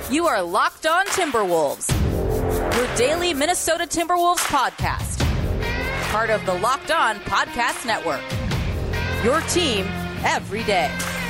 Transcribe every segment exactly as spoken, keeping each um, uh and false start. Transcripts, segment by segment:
You are Locked On Timberwolves, your daily Minnesota Timberwolves podcast. Part of the Locked On Podcast Network, your team every day.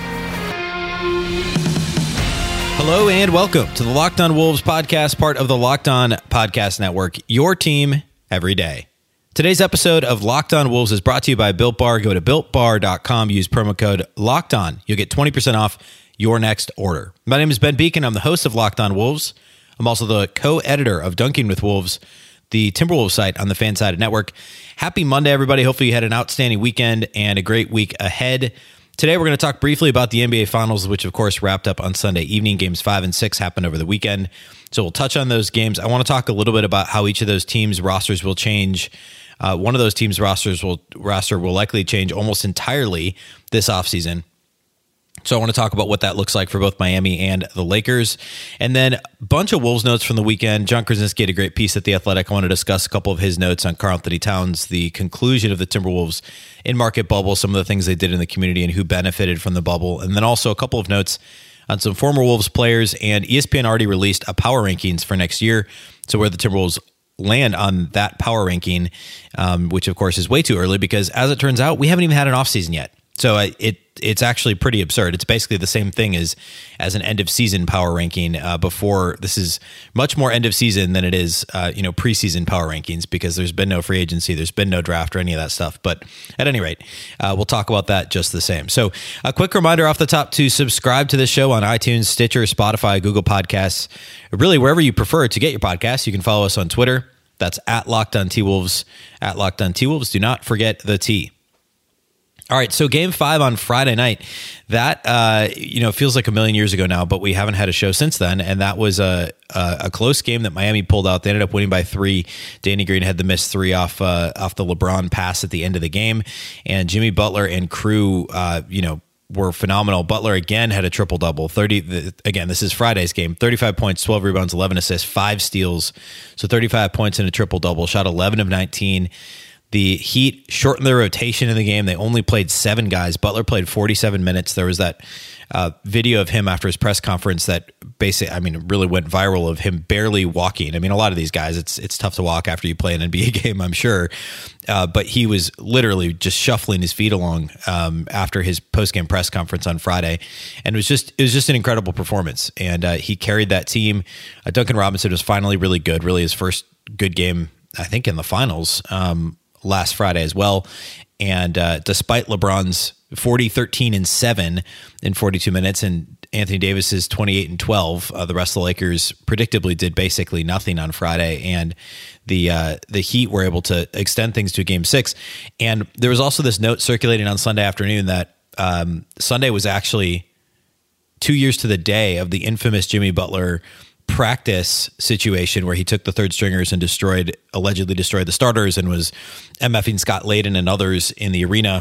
Hello and welcome to the Locked On Wolves podcast, part of the Locked On Podcast Network, your team every day. Today's episode of Locked On Wolves is brought to you by Built Bar. Go to built bar dot com, use promo code Locked On. You'll get twenty percent off your next order. My name is Ben Beacon. I'm the host of Locked On Wolves. I'm also the co-editor of Dunking with Wolves, the Timberwolves site on the Fansided Network. Happy Monday, everybody. Hopefully you had an outstanding weekend and a great week ahead. Today, we're going to talk briefly about the N B A Finals, which, of course, wrapped up on Sunday evening. Games five and six happened over the weekend. So we'll touch on those games. I want to talk a little bit about how each of those teams' rosters will change. Uh, one of those teams' rosters will roster will likely change almost entirely this offseason. So I want to talk about what that looks like for both Miami and the Lakers. And then a bunch of Wolves notes from the weekend. John Krasinski had a great piece at The Athletic. I want to discuss a couple of his notes on Karl-Anthony Towns, the conclusion of the Timberwolves in-market bubble, some of the things they did in the community and who benefited from the bubble. And then also a couple of notes on some former Wolves players. And E S P N already released a power rankings for next year. So where the Timberwolves land on that power ranking, um, which of course is way too early because as it turns out, we haven't even had an offseason yet. So it it's actually pretty absurd. It's basically the same thing as as an end of season power ranking. Uh, before this is much more end of season than it is uh, you know preseason power rankings because there's been no free agency, there's been no draft or any of that stuff. But at any rate, uh, we'll talk about that just the same. So a quick reminder off the top to subscribe to this show on iTunes, Stitcher, Spotify, Google Podcasts, really wherever you prefer to get your podcasts. You can follow us on Twitter. That's at Locked On T-Wolves, at Locked On T-Wolves. Do not forget the T. All right, so game five on Friday night, that, uh, you know, feels like a million years ago now, but we haven't had a show since then, and that was a, a, a close game that Miami pulled out. They ended up winning by three. Danny Green had the missed three off uh, off the LeBron pass at the end of the game, and Jimmy Butler and crew, uh, you know, were phenomenal. Butler again had a triple-double. thirty Again, this is Friday's game. thirty-five points, twelve rebounds, eleven assists, five steals, so thirty-five points and a triple-double. Shot eleven of nineteen. The Heat shortened their rotation in the game. They only played seven guys. Butler played forty-seven minutes. There was that uh, video of him after his press conference that basically, I mean, it really went viral of him barely walking. I mean, a lot of these guys, it's it's tough to walk after you play an N B A game, I'm sure. Uh, but he was literally just shuffling his feet along um, after his post-game press conference on Friday. And it was just it was just an incredible performance. And uh, he carried that team. Uh, Duncan Robinson was finally really good, really his first good game, I think, in the finals. Um last Friday as well. And uh, despite LeBron's forty, thirteen, and seven in forty-two minutes and Anthony Davis's twenty-eight and twelve, uh, the rest of the Lakers predictably did basically nothing on Friday. And the uh, the Heat were able to extend things to game six. And there was also this note circulating on Sunday afternoon that um, Sunday was actually two years to the day of the infamous Jimmy Butler practice situation where he took the third stringers and destroyed, allegedly destroyed the starters and was MFing Scott Layden and others in the arena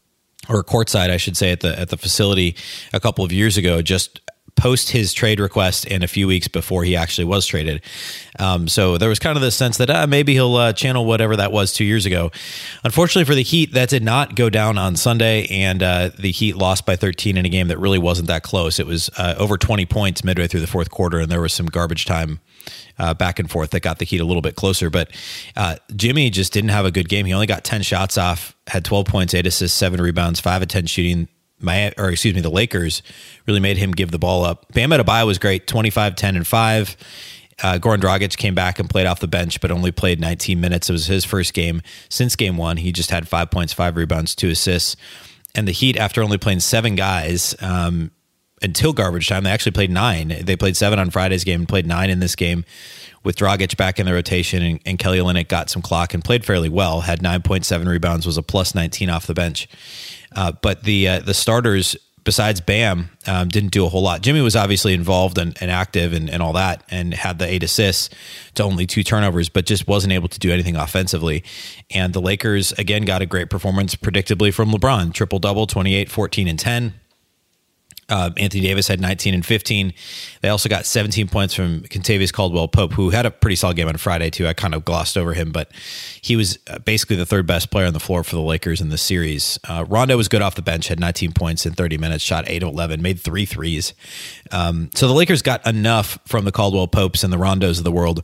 or courtside, I should say, at the at the facility a couple of years ago, just post his trade request and a few weeks before he actually was traded. Um, so there was kind of this sense that uh, maybe he'll uh, channel whatever that was two years ago. Unfortunately for the Heat, that did not go down on Sunday, and uh, the Heat lost by thirteen in a game that really wasn't that close. It was uh, over twenty points midway through the fourth quarter, and there was some garbage time uh, back and forth that got the Heat a little bit closer. But uh, Jimmy just didn't have a good game. He only got ten shots off, had twelve points, eight assists, seven rebounds, five of ten shooting. My, or excuse me, the Lakers really made him give the ball up. Bam Adebayo was great, twenty-five, ten, and five. Uh, Goran Dragic came back and played off the bench, but only played nineteen minutes. It was his first game since game one. He just had five points, five rebounds, two assists. And the Heat, after only playing seven guys um, until garbage time, they actually played nine. They played seven on Friday's game and played nine in this game with Dragic back in the rotation, and, and Kelly Olynyk got some clock and played fairly well, had nine point seven rebounds, was a plus nineteen off the bench. Uh, but the uh, the starters, besides Bam, um, didn't do a whole lot. Jimmy was obviously involved and, and active and, and all that, and had the eight assists to only two turnovers, but just wasn't able to do anything offensively. And the Lakers, again, got a great performance, predictably, from LeBron. Triple-double, twenty-eight, fourteen, and ten. Uh, Anthony Davis had nineteen and fifteen. They also got seventeen points from Kentavious Caldwell-Pope, who had a pretty solid game on Friday too. I kind of glossed over him, but he was basically the third best player on the floor for the Lakers in this series. Uh, Rondo was good off the bench, had nineteen points in thirty minutes, shot eight of eleven, made three threes. Um, so the Lakers got enough from the Caldwell-Popes and the Rondos of the world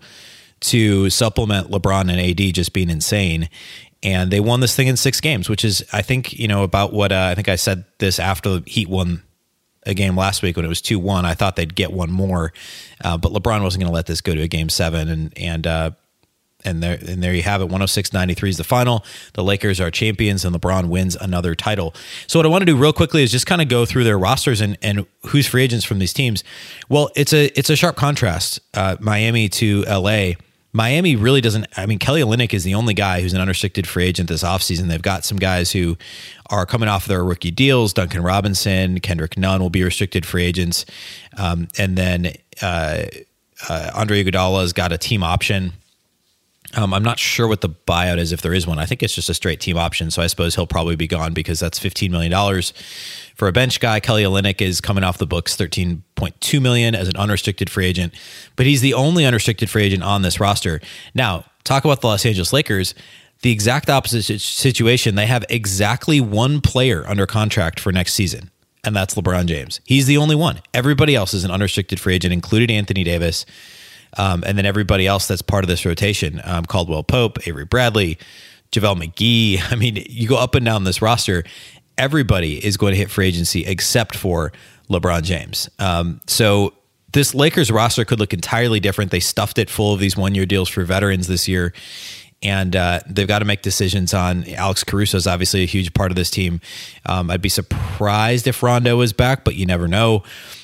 to supplement LeBron and A D just being insane. And they won this thing in six games, which is, I think, you know, about what uh, I think I said this after the Heat won a game last week when it was two one. I thought they'd get one more, uh, but LeBron wasn't going to let this go to a game seven. And and uh, and there and there you have it. one oh six ninety-three is the final. The Lakers are champions, and LeBron wins another title. So what I want to do real quickly is just kind of go through their rosters and and who's free agents from these teams. Well, it's a it's a sharp contrast, uh, Miami to L A. Miami really doesn't, I mean, Kelly Olynyk is the only guy who's an unrestricted free agent this offseason. They've got some guys who are coming off their rookie deals. Duncan Robinson, Kendrick Nunn will be restricted free agents. Um, and then uh, uh, Andre Iguodala's got a team option. Um, I'm not sure what the buyout is, if there is one. I think it's just a straight team option, so I suppose he'll probably be gone because that's fifteen million dollars for a bench guy. Kelly Olynyk is coming off the books, thirteen point two million dollars as an unrestricted free agent, but he's the only unrestricted free agent on this roster. Now, talk about the Los Angeles Lakers. The exact opposite situation. They have exactly one player under contract for next season, and that's LeBron James. He's the only one. Everybody else is an unrestricted free agent, including Anthony Davis. Um, and then everybody else that's part of this rotation, um, Caldwell-Pope, Avery Bradley, JaVale McGee. I mean, you go up and down this roster, everybody is going to hit free agency except for LeBron James. Um, so this Lakers roster could look entirely different. They stuffed it full of these one-year deals for veterans this year, and uh, they've got to make decisions on Alex Caruso is obviously a huge part of this team. Um, I'd be surprised if Rondo is back, but you never know.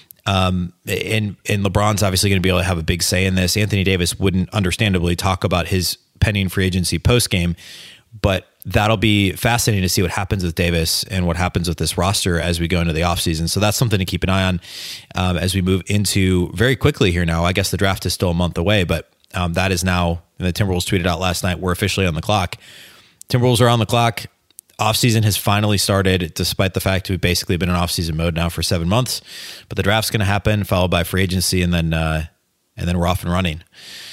Um, and, and LeBron's obviously going to be able to have a big say in this. Anthony Davis wouldn't understandably talk about his pending free agency post game, but that'll be fascinating to see what happens with Davis and what happens with this roster as we go into the offseason. So that's something to keep an eye on um, as we move into very quickly here now. I guess the draft is still a month away, but um, that is now, and the Timberwolves tweeted out last night, we're officially on the clock. Timberwolves are on the clock. Offseason has finally started, despite the fact we've basically been in offseason mode now for seven months. But the draft's going to happen, followed by free agency, and then uh, and then we're off and running.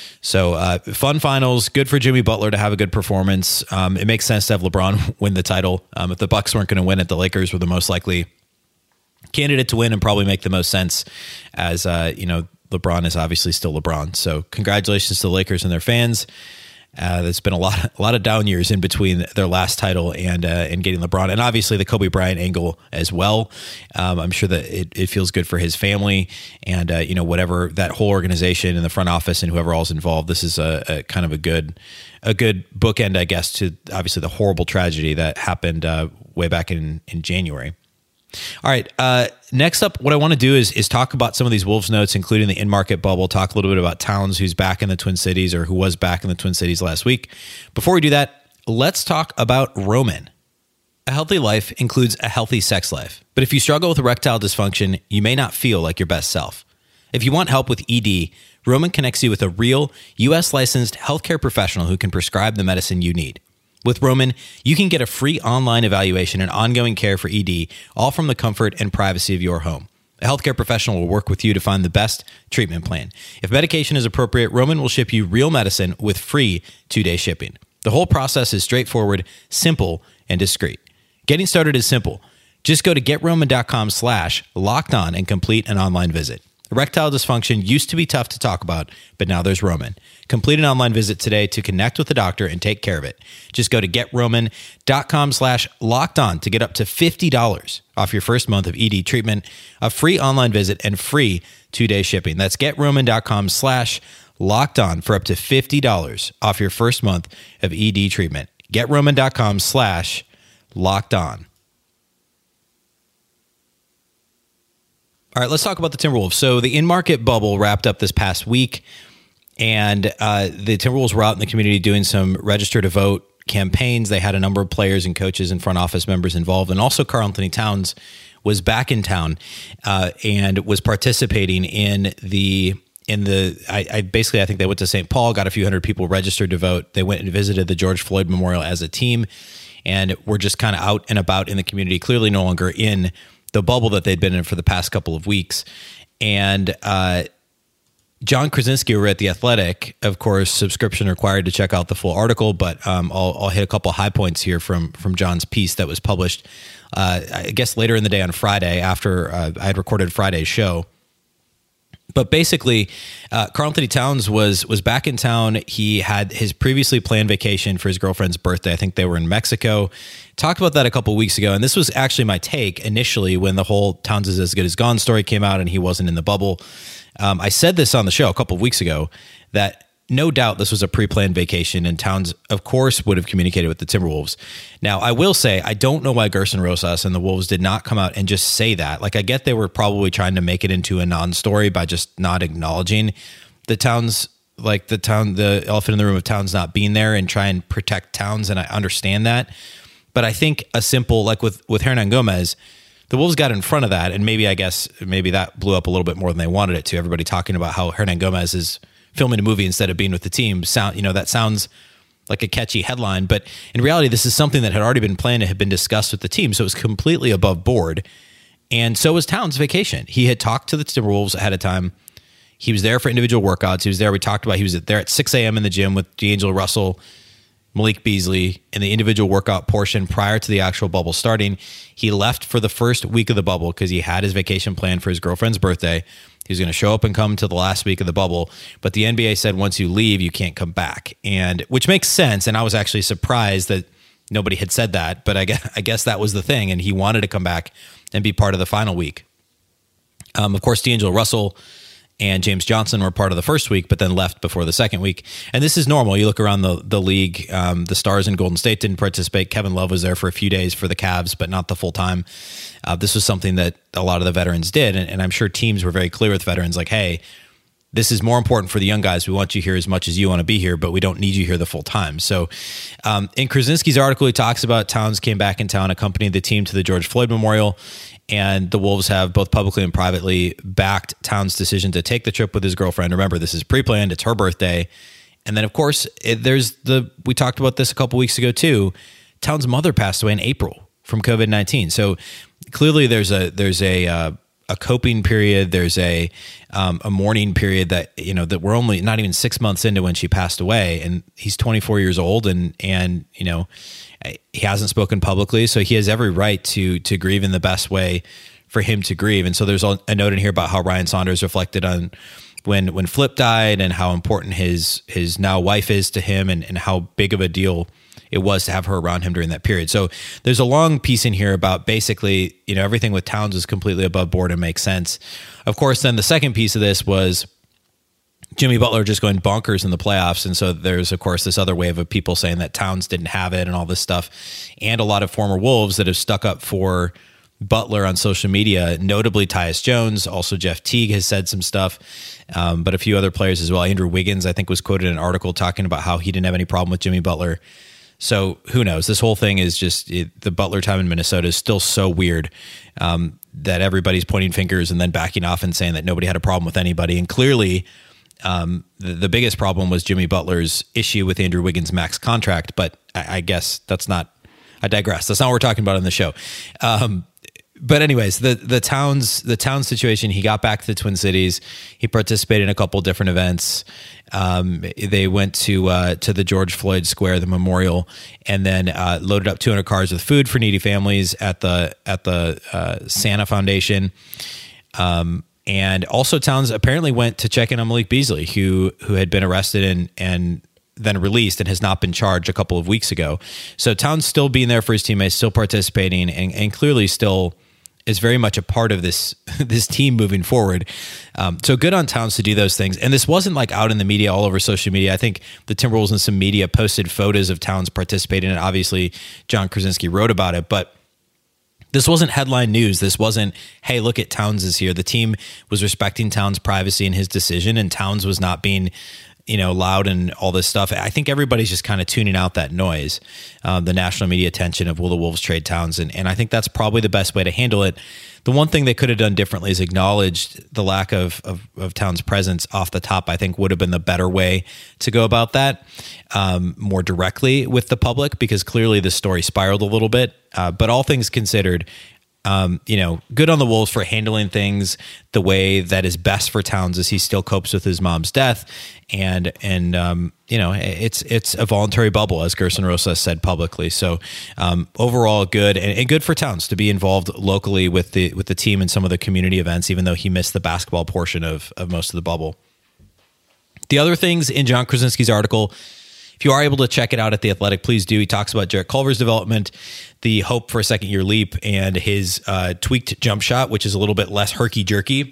So uh, fun finals, good for Jimmy Butler to have a good performance. Um, it makes sense to have LeBron win the title. Um, if the Bucks weren't going to win it, the Lakers were the most likely candidate to win and probably make the most sense, as uh, you know, LeBron is obviously still LeBron. So congratulations to the Lakers and their fans. Uh, there's been a lot, a lot of down years in between their last title and uh, and getting LeBron, and obviously the Kobe Bryant angle as well. Um, I'm sure that it, it feels good for his family, and uh, you know, whatever that whole organization and the front office and whoever else involved. This is a, a kind of a good, a good bookend, I guess, to obviously the horrible tragedy that happened uh, way back in in January. All right. Uh, next up, what I want to do is is talk about some of these Wolves notes, including the in-market bubble, talk a little bit about Towns, who's back in the Twin Cities or who was back in the Twin Cities last week. Before we do that, let's talk about Roman. A healthy life includes a healthy sex life. But if you struggle with erectile dysfunction, you may not feel like your best self. If you want help with E D, Roman connects you with a real U S licensed healthcare professional who can prescribe the medicine you need. With Roman, you can get a free online evaluation and ongoing care for E D, all from the comfort and privacy of your home. A healthcare professional will work with you to find the best treatment plan. If medication is appropriate, Roman will ship you real medicine with free two-day shipping. The whole process is straightforward, simple, and discreet. Getting started is simple. Just go to getroman.com slash locked on and complete an online visit. Erectile dysfunction used to be tough to talk about, but now there's Roman. Complete an online visit today to connect with a doctor and take care of it. Just go to getroman.com slash locked on to get up to fifty dollars off your first month of E D treatment, a free online visit, and free two-day shipping. That's getroman.com slash locked on for up to fifty dollars off your first month of E D treatment. Getroman.com slash locked on. All right, let's talk about the Timberwolves. So the in-market bubble wrapped up this past week, and uh, the Timberwolves were out in the community doing some register to vote campaigns. They had a number of players and coaches and front office members involved, and also Karl Anthony Towns was back in town uh, and was participating in the in the. I, I basically I think they went to Saint Paul, got a few hundred people registered to vote. They went and visited the George Floyd Memorial as a team, and were just kind of out and about in the community. Clearly, no longer in the bubble that they'd been in for the past couple of weeks. And uh, John Krasinski over at The Athletic, of course, subscription required to check out the full article, but um, I'll, I'll hit a couple high points here from from John's piece that was published, uh, I guess, later in the day on Friday after uh, I had recorded Friday's show. But basically, uh, Karl-Anthony Towns was was back in town. He had his previously planned vacation for his girlfriend's birthday. I think they were in Mexico. Talked about that a couple of weeks ago, and this was actually my take initially when the whole Towns is as good as gone story came out and he wasn't in the bubble. Um, I said this on the show a couple of weeks ago that no doubt this was a pre-planned vacation, and Towns, of course, would have communicated with the Timberwolves. Now, I will say, I don't know why Gerson Rosas and the Wolves did not come out and just say that. Like, I get they were probably trying to make it into a non-story by just not acknowledging the Towns, like the town, the elephant in the room of Towns not being there, and try and protect Towns, and I understand that. But I think a simple, like with, with Hernan Gomez, the Wolves got in front of that, and maybe, I guess, maybe that blew up a little bit more than they wanted it to. Everybody talking about how Hernan Gomez is filming a movie instead of being with the team. Sound, you know, that sounds like a catchy headline, but in reality, this is something that had already been planned and had been discussed with the team. So it was completely above board. And so was Towns' vacation. He had talked to the Timberwolves ahead of time. He was there for individual workouts. He was there. We talked about, he was there at six a.m. in the gym with D'Angelo Russell, Malik Beasley in the individual workout portion prior to the actual bubble starting. He left for the first week of the bubble because he had his vacation planned for his girlfriend's birthday. He was going to show up and come to the last week of the bubble, but the N B A said once you leave, you can't come back, and which makes sense. And I was actually surprised that nobody had said that, but I guess, I guess that was the thing, and he wanted to come back and be part of the final week. Um, of course, D'Angelo Russell and James Johnson were part of the first week, but then left before the second week. And this is normal. You look around the the league, um, the Stars in Golden State didn't participate. Kevin Love was there for a few days for the Cavs, but not the full time. Uh, this was something that a lot of the veterans did. And, and I'm sure teams were very clear with veterans, like, hey, this is more important for the young guys. We want you here as much as you want to be here, but we don't need you here the full time. So um, in Krasinski's article, he talks about Towns came back in town, accompanied the team to the George Floyd Memorial, and the Wolves have both publicly and privately backed Towns' decision to take the trip with his girlfriend. Remember, this is pre-planned. It's her birthday. And then, of course, it, there's the, we talked about this a couple weeks ago too. Towns' mother passed away in April from covid nineteen. So clearly there's a, there's a, uh, a coping period. There's a, um, a mourning period that, you know, that we're only not even six months into when she passed away, and he's twenty-four years old, and, and, you know, he hasn't spoken publicly, so he has every right to, to grieve in the best way for him to grieve. And so there's a note in here about how Ryan Saunders reflected on when, when Flip died, and how important his, his now wife is to him, and, and how big of a deal it was to have her around him during that period. So there's a long piece in here about basically, you know, everything with Towns is completely above board and makes sense. Of course, then the second piece of this was Jimmy Butler just going bonkers in the playoffs. And so there's, of course, this other wave of people saying that Towns didn't have it and all this stuff. And a lot of former Wolves that have stuck up for Butler on social media, notably Tyus Jones. Also, Jeff Teague has said some stuff, um, but a few other players as well. Andrew Wiggins, I think, was quoted in an article talking about how he didn't have any problem with Jimmy Butler. So who knows? This whole thing is just it, the Butler time in Minnesota is still so weird um, that everybody's pointing fingers and then backing off and saying that nobody had a problem with anybody. And clearly, um, the, the biggest problem was Jimmy Butler's issue with Andrew Wiggins' max contract. But I, I guess that's not, I digress. That's not what we're talking about on the show. Um, But anyways, the the Towns the Towns situation, he got back to the Twin Cities. He participated in a couple different events. Um, they went to uh, to the George Floyd Square, the memorial, and then uh, loaded up two hundred cars with food for needy families at the at the uh, Santa Foundation. Um, and also, Towns apparently went to check in on Malik Beasley, who who had been arrested and and. then released and has not been charged a couple of weeks ago. So Towns still being there for his teammates, still participating, and, and clearly still is very much a part of this this team moving forward. Um, so good on Towns to do those things. And this wasn't like out in the media, all over social media. I think the Timberwolves and some media posted photos of Towns participating, and obviously John Krasinski wrote about it, but this wasn't headline news. This wasn't, hey, look at Towns is here. The team was respecting Towns' privacy and his decision, and Towns was not being, you know, loud and all this stuff. I think everybody's just kind of tuning out that noise, um, the national media attention of will the Wolves trade Towns, and, and I think that's probably the best way to handle it. The one thing they could have done differently is acknowledged the lack of, of, of Towns' presence off the top. I think would have been the better way to go about that, um, more directly with the public, because clearly the story spiraled a little bit. Uh, but all things considered, Um, you know, good on the Wolves for handling things the way that is best for Towns as he still copes with his mom's death. And, and, um, you know, it's, it's a voluntary bubble, as Gerson Rosas said publicly. So, um, overall good and, and good for Towns to be involved locally with the, with the team and some of the community events, even though he missed the basketball portion of, of most of the bubble. The other things in John Krasinski's article, if you are able to check it out at The Athletic, please do. He talks about Jarrett Culver's development, the hope for a second year leap, and his uh, tweaked jump shot, which is a little bit less herky-jerky,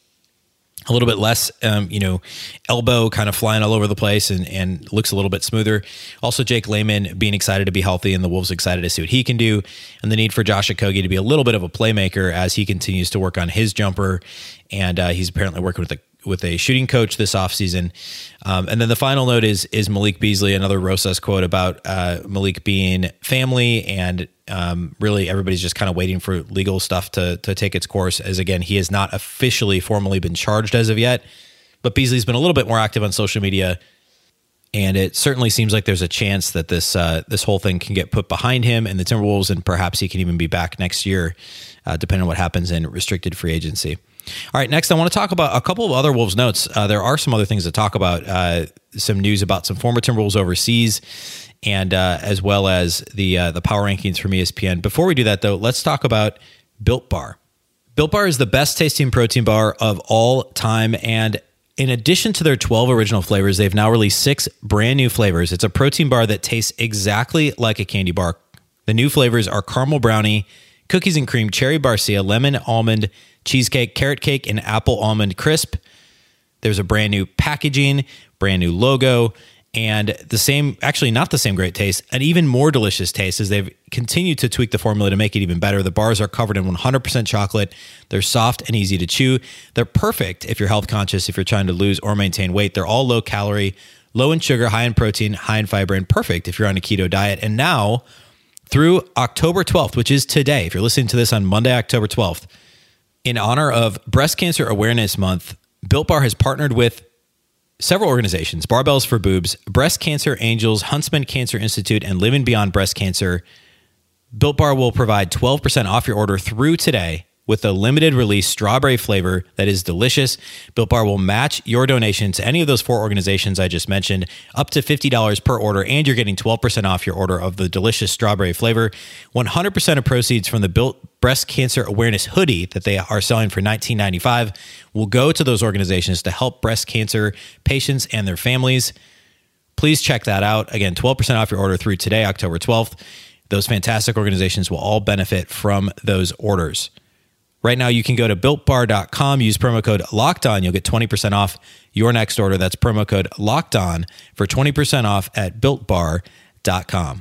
a little bit less, um, you know, elbow kind of flying all over the place and, and looks a little bit smoother. Also, Jake Layman being excited to be healthy and the Wolves excited to see what he can do, and the need for Josh Okogie to be a little bit of a playmaker as he continues to work on his jumper. And uh, he's apparently working with the with a shooting coach this offseason. Um, and then the final note is is Malik Beasley, another Rosas quote about uh, Malik being family and um, really everybody's just kind of waiting for legal stuff to to take its course, as again, he has not officially formally been charged as of yet, but Beasley's been a little bit more active on social media, and it certainly seems like there's a chance that this uh, this whole thing can get put behind him and the Timberwolves, and perhaps he can even be back next year, uh, depending on what happens in restricted free agency. All right, next I want to talk about a couple of other Wolves notes. Uh, there are some other things to talk about, uh, some news about some former Timberwolves overseas, and uh, as well as the uh, the power rankings from E S P N. Before we do that, though, let's talk about Built Bar. Built Bar is the best tasting protein bar of all time, and in addition to their twelve original flavors, they've now released six brand new flavors. It's a protein bar that tastes exactly like a candy bar. The new flavors are caramel brownie, cookies and cream, cherry barcia, lemon almond, cheesecake, carrot cake, and apple almond crisp. There's a brand new packaging, brand new logo, and the same, actually not the same great taste, an even more delicious taste as they've continued to tweak the formula to make it even better. The bars are covered in one hundred percent chocolate. They're soft and easy to chew. They're perfect if you're health conscious, if you're trying to lose or maintain weight. They're all low calorie, low in sugar, high in protein, high in fiber, and perfect if you're on a keto diet. And now, through October twelfth, which is today, if you're listening to this on Monday, October twelfth, in honor of Breast Cancer Awareness Month, Built Bar has partnered with several organizations: Barbells for Boobs, Breast Cancer Angels, Huntsman Cancer Institute, and Living Beyond Breast Cancer. Built Bar will provide twelve percent off your order through today with a limited release strawberry flavor that is delicious. Built Bar will match your donation to any of those four organizations I just mentioned, up to fifty dollars per order, and you're getting twelve percent off your order of the delicious strawberry flavor. one hundred percent of proceeds from the Built Breast Cancer Awareness hoodie that they are selling for nineteen ninety-five dollars will go to those organizations to help breast cancer patients and their families. Please check that out. Again, twelve percent off your order through today, October twelfth. Those fantastic organizations will all benefit from those orders. Right now, you can go to built bar dot com, use promo code LOCKEDON. You'll get twenty percent off your next order. That's promo code LOCKEDON for twenty percent off at built bar dot com.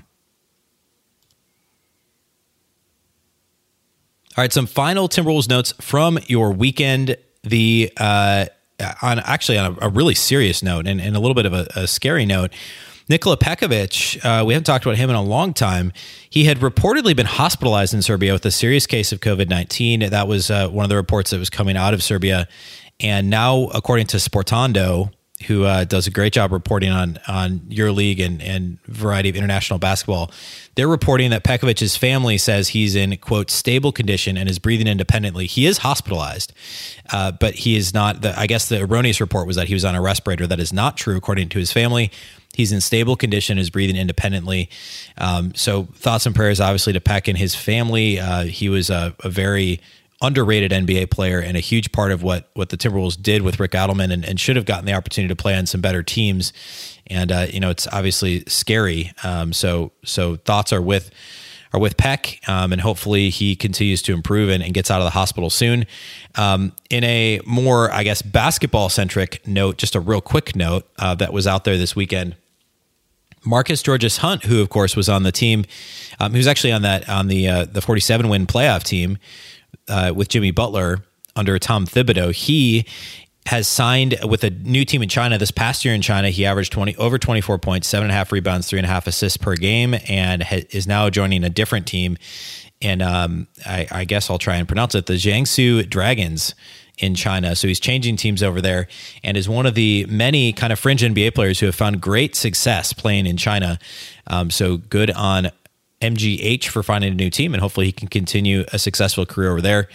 All right, some final Timberwolves notes from your weekend. The uh, on actually on a, a really serious note and, and a little bit of a, a scary note. Nikola Pekovic, uh, we haven't talked about him in a long time. He had reportedly been hospitalized in Serbia with a serious case of covid nineteen. That was uh, one of the reports that was coming out of Serbia. And now, according to Sportando, who uh, does a great job reporting on on EuroLeague and, and variety of international basketball, they're reporting that Pekovic's family says he's in, quote, stable condition and is breathing independently. He is hospitalized, uh, but he is not. The, I guess the erroneous report was that he was on a respirator. That is not true, according to his family. He's in stable condition, is breathing independently. Um, so thoughts and prayers, obviously, to Peck and his family. Uh, he was a, a very underrated N B A player and a huge part of what what the Timberwolves did with Rick Adelman, and, and should have gotten the opportunity to play on some better teams. And uh, you know, it's obviously scary. Um, so so thoughts are with are with Peck, um, and hopefully he continues to improve and, and gets out of the hospital soon. Um, in a more, I guess, basketball centric note, just a real quick note uh, that was out there this weekend. Marcus Georges-Hunt, who of course was on the team, um, he was actually on that on the uh, the forty-seven win playoff team uh, with Jimmy Butler under Tom Thibodeau. He has signed with a new team in China. This past year in China, he averaged twenty over twenty-four points, seven and a half rebounds, three and a half assists per game, and ha- is now joining a different team. And um, I, I guess I'll try and pronounce it, the Jiangsu Dragons in China. So he's changing teams over there and is one of the many kind of fringe N B A players who have found great success playing in China. Um, so good on M G H for finding a new team, and hopefully he can continue a successful career over there.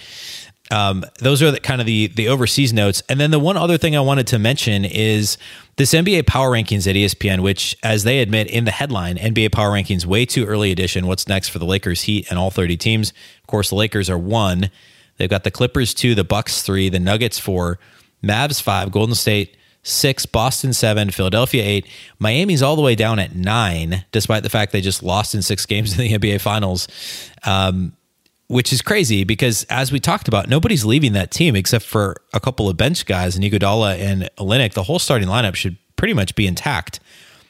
Um, those are the, kind of the the overseas notes. And then the one other thing I wanted to mention is this N B A Power Rankings at E S P N, which, as they admit in the headline, N B A Power Rankings way too early edition. What's next for the Lakers, Heat, and all thirty teams? Of course, the Lakers are one. They've got the Clippers two, the Bucks three, the Nuggets four, Mavs five, Golden State six, Boston seven, Philadelphia eight. Miami's all the way down at nine, despite the fact they just lost in six games in the N B A Finals. Um, which is crazy because, as we talked about, nobody's leaving that team except for a couple of bench guys, Iguodala and Olynyk. The whole starting lineup should pretty much be intact.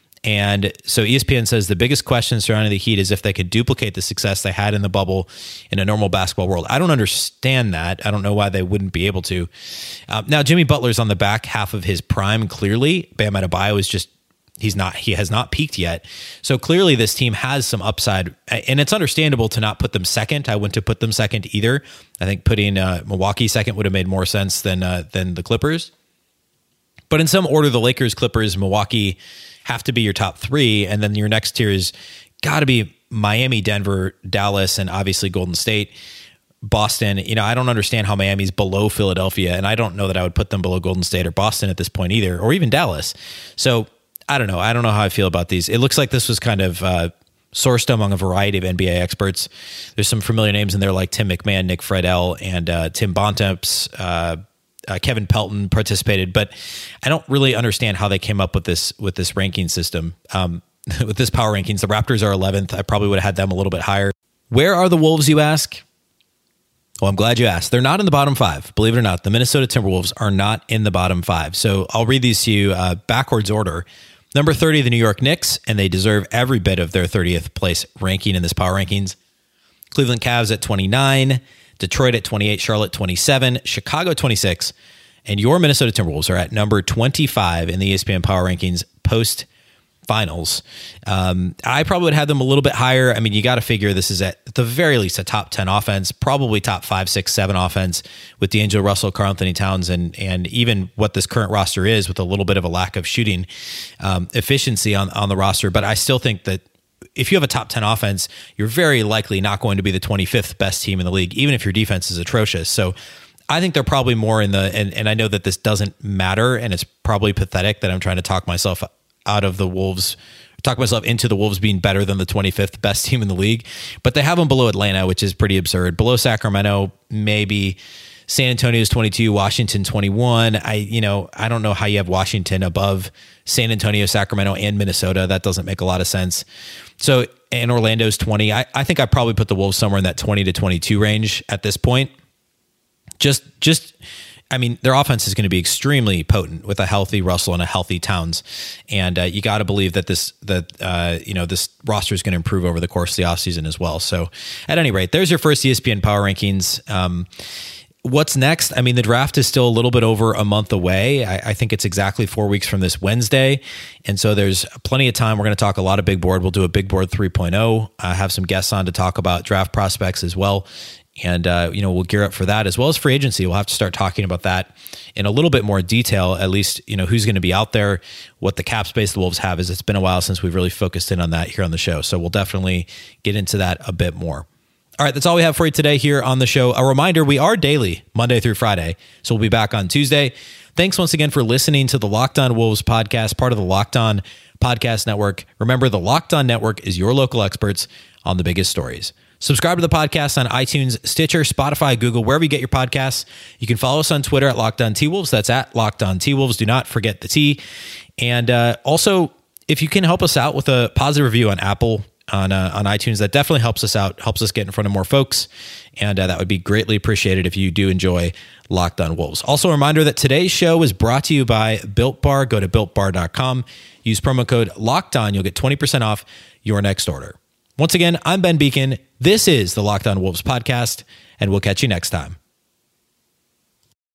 And so E S P N says the biggest question surrounding the Heat is if they could duplicate the success they had in the bubble in a normal basketball world. I don't understand that. I don't know why they wouldn't be able to. Uh, now, Jimmy Butler's on the back half of his prime, clearly. Bam Adebayo is just He's not, he has not peaked yet. So clearly this team has some upside, and it's understandable to not put them second. I wouldn't have put them second either. I think putting uh, Milwaukee second would have made more sense than, uh, than the Clippers. But in some order, the Lakers, Clippers, Milwaukee have to be your top three. And then your next tier is got to be Miami, Denver, Dallas, and obviously Golden State. Boston, you know, I don't understand how Miami's below Philadelphia, and I don't know that I would put them below Golden State or Boston at this point either, or even Dallas. So I don't know. I don't know how I feel about these. It looks like this was kind of uh, sourced among a variety of N B A experts. There's some familiar names in there like Tim McMahon, Nick Friedel, and uh, Tim Bontemps. Uh, uh, Kevin Pelton participated, but I don't really understand how they came up with this with this ranking system. Um, with this power rankings, the Raptors are eleventh. I probably would have had them a little bit higher. Where are the Wolves, you ask? Well, I'm glad you asked. They're not in the bottom five. Believe it or not, the Minnesota Timberwolves are not in the bottom five. So I'll read these to you uh, backwards order. Number thirty, the New York Knicks, and they deserve every bit of their thirtieth place ranking in this power rankings. Cleveland Cavs at twenty-nine, Detroit at twenty-eight, Charlotte twenty-seven, Chicago twenty-six, and your Minnesota Timberwolves are at number twenty-five in the E S P N power rankings post finals. Um, I probably would have them a little bit higher. I mean, you got to figure this is at the very least a top ten offense, probably top five, six, seven offense with D'Angelo Russell, Karl Anthony Towns, and and even what this current roster is with a little bit of a lack of shooting um, efficiency on, on the roster. But I still think that if you have a top ten offense, you're very likely not going to be the twenty-fifth best team in the league, even if your defense is atrocious. So I think they're probably more in the, and, and I know that this doesn't matter, and it's probably pathetic that I'm trying to talk myself out of the Wolves, talk myself into the Wolves being better than the twenty-fifth best team in the league, but they have them below Atlanta, which is pretty absurd. Below Sacramento, maybe. San Antonio is twenty-two, Washington twenty-one. I, you know, I don't know how you have Washington above San Antonio, Sacramento, and Minnesota. That doesn't make a lot of sense. So, and Orlando's twenty. I, I think I probably put the Wolves somewhere in that twenty to twenty-two range at this point. Just, just, I mean, their offense is going to be extremely potent with a healthy Russell and a healthy Towns, and uh, you got to believe that this that uh, you know this roster is going to improve over the course of the offseason as well. So, at any rate, there's your first E S P N power rankings. Um, what's next? I mean, the draft is still a little bit over a month away. I, I think it's exactly four weeks from this Wednesday, and so there's plenty of time. We're going to talk a lot of big board. We'll do a big board three point oh. I have some guests on to talk about draft prospects as well. And, uh, you know, we'll gear up for that as well as free agency. We'll have to start talking about that in a little bit more detail, at least, you know, who's going to be out there, what the cap space the Wolves have is. It's been a while since we've really focused in on that here on the show. So we'll definitely get into that a bit more. All right, that's all we have for you today here on the show. A reminder, we are daily, Monday through Friday. So we'll be back on Tuesday. Thanks once again for listening to the Locked On Wolves podcast, part of the Locked On Podcast Network. Remember, the Locked On Network is your local experts on the biggest stories. Subscribe to the podcast on iTunes, Stitcher, Spotify, Google, wherever you get your podcasts. You can follow us on Twitter at Locked On T-Wolves. That's at Locked On T-Wolves. Do not forget the T. And uh, also, if you can help us out with a positive review on Apple, on uh, on iTunes, that definitely helps us out, helps us get in front of more folks. And uh, that would be greatly appreciated if you do enjoy Locked On Wolves. Also, a reminder that today's show is brought to you by Built Bar. Go to built bar dot com. Use promo code Locked On. You'll get twenty percent off your next order. Once again, I'm Ben Beacon. This is the Locked On Wolves podcast, and we'll catch you next time.